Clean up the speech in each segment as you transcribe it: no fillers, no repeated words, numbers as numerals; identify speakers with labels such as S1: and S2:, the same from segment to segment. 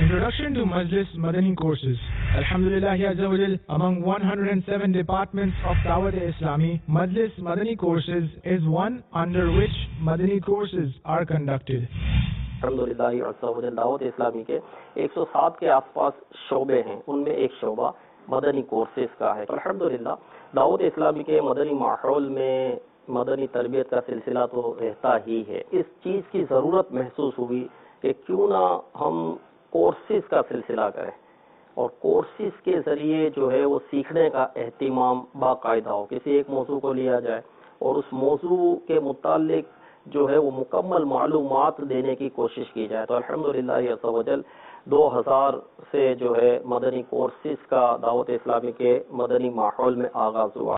S1: Introduction to Majlis Madani courses. Alhamdulillah Azza wa Jal, among 107 departments of Dawat-e-Islami, Majlis Madani courses is one under which Madani courses are conducted.
S2: الحمدللہ عزا وجل دعوت اسلامی کے 107 کے آس پاس شعبے ہیں، ان میں ایک شعبہ مدنی کورسز کا ہے. الحمدللہ دعوت اسلامی کے مدنی ماحول میں مدنی تربیت کا سلسلہ تو رہتا ہی ہے. اس چیز کی ضرورت محسوس ہوئی کہ کیوں نہ ہم کورسز کا سلسلہ کریں اور کورسز کے ذریعے جو ہے وہ سیکھنے کا اہتمام باقاعدہ ہو. کسی ایک موضوع کو لیا جائے اور اس موضوع کے متعلق جو ہے وہ مکمل معلومات دینے کی کوشش کی جائے. تو الحمدللہ عز و جل 2000 سے جو ہے مدنی کورسز کا دعوت اسلامی کے مدنی ماحول میں آغاز ہوا.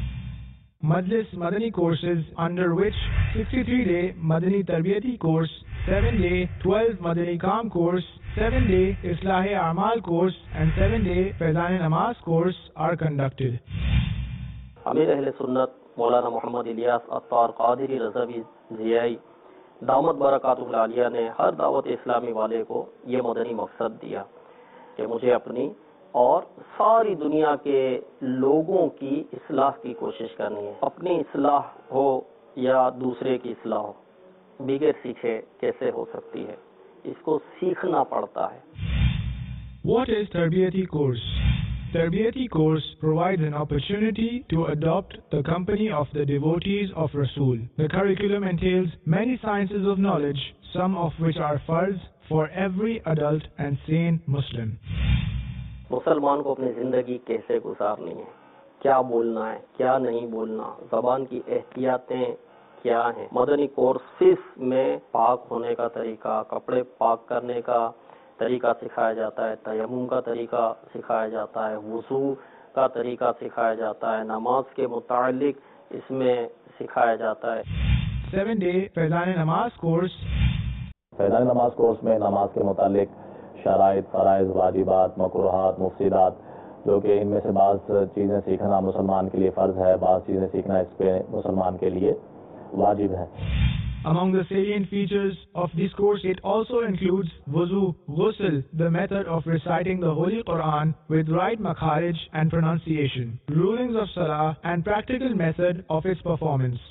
S1: Majlis Madani courses, under which 63-day Madani Tarbiyati course, 7-day 12 Madani Kaam course, 7-day Islah-e-A'mal course and 7-day Faizan-e-Namaz course are conducted.
S2: امیر اہل سنت مولانا محمد الیاس عطار قادری رضوی ضیائی دامت برکاتہ العالیہ نے ہر دعوت اسلامی والے کو یہ مدنی مقصد دیا کہ مجھے اپنی اور ساری دنیا کے لوگوں کی اصلاح کی کوشش کرنی ہے. اپنی اصلاح ہو یا دوسرے کی اصلاح ہو، بغیر سیکھے کیسے ہو سکتی ہے؟ اس کو سیکھنا پڑتا ہے.
S1: What is Tarbiyati course? Tarbiyati course provides an opportunity to adopt the company of the devotees of Rasul. The curriculum entails many sciences of knowledge, some of which are farz for every adult and sane Muslim.
S2: مسلمان کو اپنی زندگی کیسے گزارنی ہے، کیا بولنا ہے، کیا نہیں بولنا، زبان کی احتیاطیں کیا ہیں. مدنی کورسز میں پاک ہونے کا طریقہ، کپڑے پاک کرنے کا طریقہ سکھایا جاتا ہے، تیمم کا طریقہ سکھایا جاتا ہے، وضو کا طریقہ سکھایا جاتا ہے، نماز کے متعلق اس میں سکھایا جاتا ہے.
S1: 7-day Faizan-e-Namaz course.
S3: فیضان نماز کورس میں نماز کے متعلق شرائط، فرائض، واجبات، مکروہات، مفسدات، جو کہ ان میں سے بعض چیزیں سیکھنا مسلمان کے لیے فرض ہے، بعض چیزیں سیکھنا اس پہ مسلمان کے لیے واجب ہے.
S1: Among the salient features of this course, it also includes wuzu, ghusl, the method of reciting the Holy Quran with right makharij and pronunciation, rulings of salah, and practical method of its performance.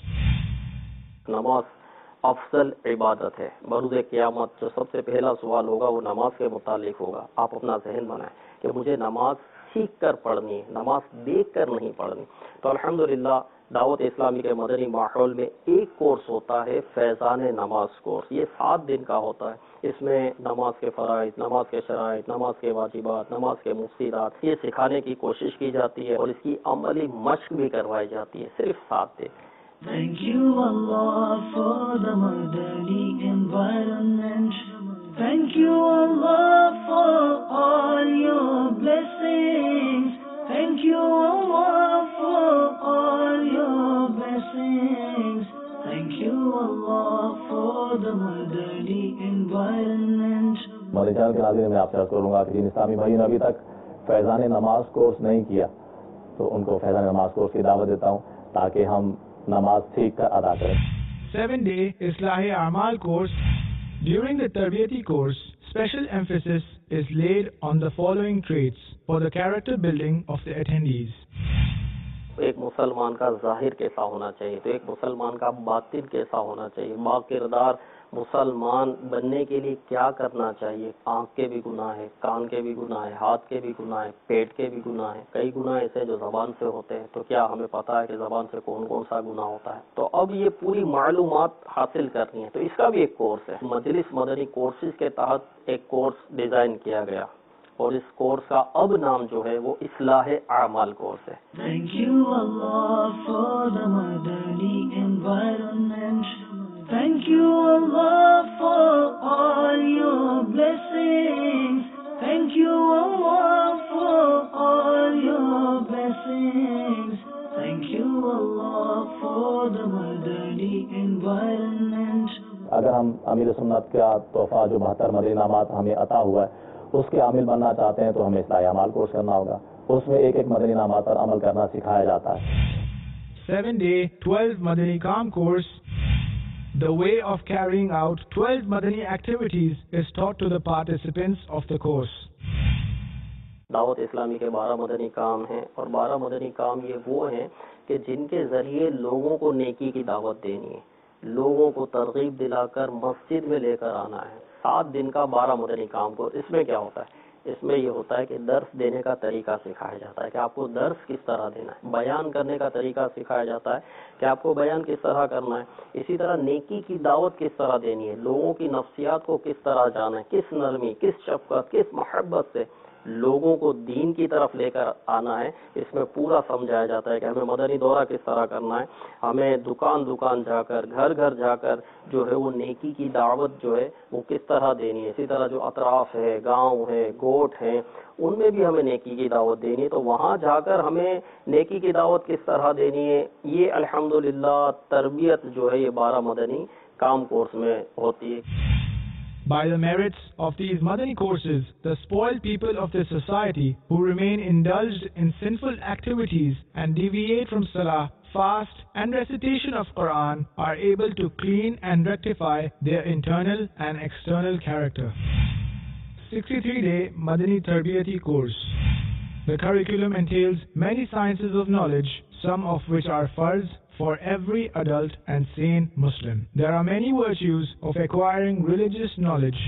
S2: نماز افضل عبادت ہے. بروز قیامت جو سب سے پہلا سوال ہوگا وہ نماز کے متعلق ہوگا. آپ اپنا ذہن بنائیں کہ مجھے نماز سیکھ کر پڑھنی ہے، نماز دیکھ کر نہیں پڑھنی. تو الحمدللہ دعوت اسلامی کے مدنی ماحول میں ایک کورس ہوتا ہے فیضان نماز کورس. یہ 7 دن کا ہوتا ہے. اس میں نماز کے فرائض، نماز کے شرائط، نماز کے واجبات، نماز کے مفسدات یہ سکھانے کی کوشش کی جاتی ہے اور اس کی عملی مشق بھی کروائی جاتی ہے. صرف 7 دن.
S4: Thank you Allah for the Madani environment. Thank you Allah for all your blessings. Thank you Allah for all your blessings. Thank you Allah for the Madani environment.
S3: Madani channel کے ناظرین میں آپ سے عرض کروں گا کہ جن اسلامی بھائی نے ابھی تک فیضان نماز کورس نہیں کیا تو ان کو فیضان نماز کورس کی دعوت دیتا ہوں تاکہ ہم نماز سیکھ کر ادا کریں.
S1: 7-day Islah-e-A'mal course. During the Tarbiyati course, special emphasis is laid on the following traits for the character building of the attendees.
S2: ایک مسلمان کا ظاہر کیسا ہونا چاہیے، تو ایک مسلمان کا باطن کیسا ہونا چاہیے. با کردار مسلمان بننے کے لیے کیا کرنا چاہیے. آنکھ کے بھی گناہ ہے، کان کے بھی گناہ ہے، ہاتھ کے بھی گناہ ہے، پیٹ کے بھی گناہ ہے. کئی گناہ ایسے جو زبان سے ہوتے ہیں. تو کیا ہمیں پتا ہے کہ زبان سے کون کون سا گناہ ہوتا ہے؟ تو اب یہ پوری معلومات حاصل کرنی ہے. تو اس کا بھی ایک کورس ہے. مجلس مدنی کورسز کے تحت ایک کورس ڈیزائن کیا گیا اور اس کورس کا اب نام جو ہے وہ اصلاح اعمال کورس ہے.
S4: Thank you Allah for the Madani environment. Thank you Allah for all your blessings. Thank you Allah for all your blessings. Thank you Allah for the Madani environment.
S3: اگر ہم امیر سنت کا تحفہ جو 72 مدنی انعامات ہمیں عطا ہوا ہے اس کے عامل بننا چاہتے ہیں تو ہمیں اصلاح اعمال کورس کرنا ہوگا. اس میں ایک مدنی انعامات پر عمل کرنا سکھایا جاتا ہے.
S1: 7-day 12 Madani Kaam course. The way of carrying out 12 Madani activities is taught to the participants of the course.
S2: دعوت اسلامی کے 12 مدنی کام ہیں، اور 12 مدنی کام یہ وہ ہیں کہ جن کے ذریعے لوگوں کو نیکی کی دعوت دینی ہے، لوگوں کو ترغیب دلا کر مسجد میں لے کر آنا ہے۔ 7 دن کا 12 مدنی کام کو، اس میں کیا ہوتا ہے؟ اس میں یہ ہوتا ہے کہ درس دینے کا طریقہ سکھایا جاتا ہے کہ آپ کو درس کس طرح دینا ہے، بیان کرنے کا طریقہ سکھایا جاتا ہے کہ آپ کو بیان کس طرح کرنا ہے، اسی طرح نیکی کی دعوت کس طرح دینی ہے، لوگوں کی نفسیات کو کس طرح جانا ہے، کس نرمی، کس شفقت، کس محبت سے لوگوں کو دین کی طرف لے کر آنا ہے، اس میں پورا سمجھایا جاتا ہے کہ ہمیں مدنی دورہ کس طرح کرنا ہے، ہمیں دکان دکان جا کر، گھر گھر جا کر جو ہے وہ نیکی کی دعوت جو ہے وہ کس طرح دینی ہے۔ اسی طرح جو اطراف ہے، گاؤں ہے، گوٹ ہیں، ان میں بھی ہمیں نیکی کی دعوت دینی ہے، تو وہاں جا کر ہمیں نیکی کی دعوت کس طرح دینی ہے، یہ الحمدللہ تربیت جو ہے یہ 12 مدنی کام کورس میں ہوتی ہے۔
S1: By the merits of these Madani courses, the spoiled people of this society who remain indulged in sinful activities and deviate from salah, fast and recitation of Quran are able to clean and rectify their internal and external character. 63-day Madani Tarbiyati course. The curriculum entails many sciences of knowledge, some of which are farz for every adult and sane Muslim. There are many virtues of acquiring religious knowledge.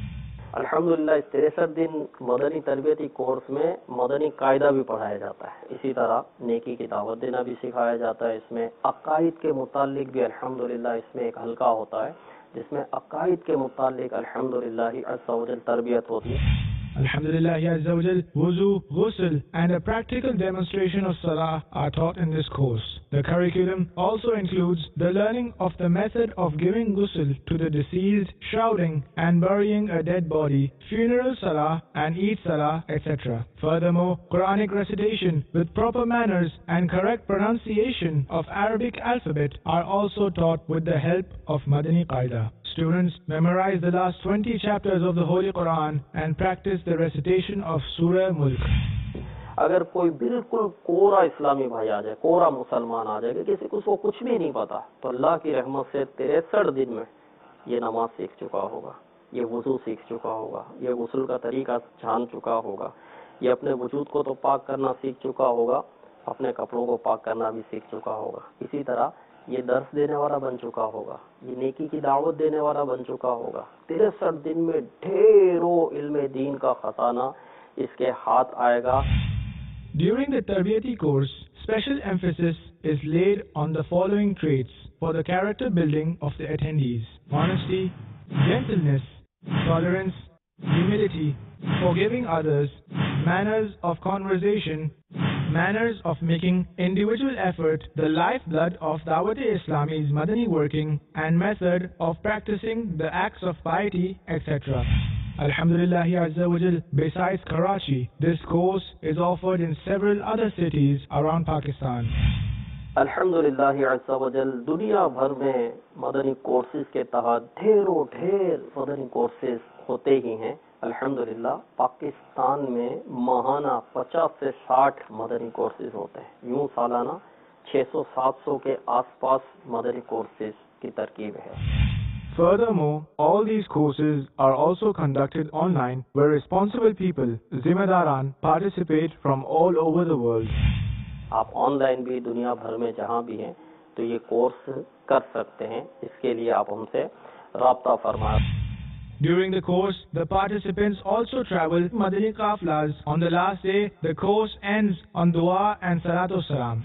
S2: الحمدللہ اس 63 دن مدنی تربیتی course میں مدنی قاعدہ بھی پڑھایا جاتا ہے، اسی طرح نیکی کی دعوت دینا بھی سکھایا جاتا ہے، اس میں عقائد کے متعلق بھی الحمدللہ اس میں ایک حلقہ ہوتا ہے جس میں عقائد کے متعلق الحمدللہ عز و جل تربیت ہوتی ہے۔
S1: Alhamdulillah Azza wa Jal, wuzu, ghusl and a practical demonstration of salah are taught in this course. The curriculum also includes the learning of the method of giving ghusl to the deceased, shrouding and burying a dead body, funeral salah and Eid salah, etc. Furthermore, Quranic recitation with proper manners and correct pronunciation of Arabic alphabet are also taught with the help of Madani Qaida. Students memorize the last 20 chapters of the Holy Quran and practice the recitation of Surah Mulk.
S2: اگر کوئی بالکل کورا اسلامی بھائی آ جائے، کورا مسلمان آ جائے کہ کسی کو کچھ بھی نہیں پتا، تو اللہ کی رحمت سے 63 دن میں یہ نماز سیکھ چکا ہوگا، یہ وضو سیکھ چکا ہوگا، یہ غسل کا طریقہ جان چکا ہوگا، یہ اپنے وجود کو تو پاک کرنا سیکھ چکا ہوگا، اپنے کپڑوں کو پاک کرنا بھی سیکھ چکا ہوگا، اسی طرح یہ درس دینے والا بن چکا ہوگا، یہ نیکی کی دعوت دینے والا بن چکا ہوگا۔ 63 دن میں ڈھیروں علم دین کا خزانہ اس کے ہاتھ آئے گا۔
S1: During the Tarbiyati course, special emphasis is laid on the following traits for the character building of the attendees: honesty, gentleness, tolerance, humility, forgiving others, manners of conversation, manners of making individual effort, the lifeblood of Dawat-e-Islami's Madani working, and method of practicing the acts of piety, etc. Alhamdulillah Azza wa Jal, besides Karachi, this course is offered in several other cities around Pakistan.
S2: الحمدللہ عز و جل دنیا بھر میں مدنی courses کے تحت ڈھیر مدنی کورسز ہوتے ہی ہیں۔ الحمدللہ پاکستان میں ماہانہ 50 سے 60 مدنی کورسز ہوتے ہیں، یوں سالانہ 600-700 کے آس پاس مدنی کورسز کی ترکیب ہے۔
S1: Furthermore, all these courses are also conducted online where responsible people, Zimmadaran, participate from all over the world.
S2: آپ آن لائن بھی دنیا بھر میں جہاں بھی ہیں تو یہ کورس کر سکتے ہیں، اس کے لیے آپ ہم سے رابطہ فرمائیں۔
S1: During the course, the participants also travel Madani Qaflas. On the last day, the course ends on Dua and Salatu Salam.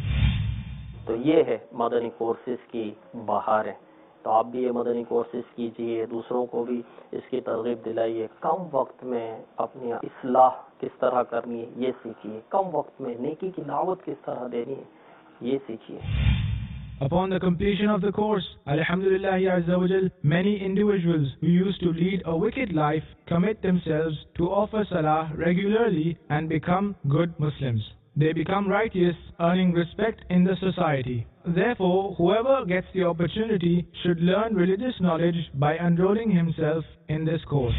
S2: تو یہ ہے مدنی کورسز کی بہاریں۔ تو آپ بھی یہ مدنی کورسز کیجئے، دوسروں کو بھی اس کی ترغیب دلائیے، کم وقت میں اپنی اصلاح کس طرح کرنی ہے یہ سیکھیے، کم وقت میں نیکی کی دعوت کس طرح دینی ہے یہ سیکھیے۔
S1: Upon the completion of the course, Alhamdulillah Azza wa Jal, many individuals who used to lead a wicked life commit themselves to offer salah regularly and become good Muslims. They become righteous, earning respect in the society. Therefore, whoever gets the opportunity should learn religious knowledge by enrolling himself in this course.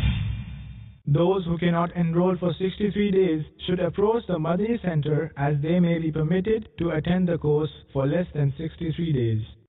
S1: Those who cannot enroll for 63 days should approach the Madani Center as they may be permitted to attend the course for less than 63 days.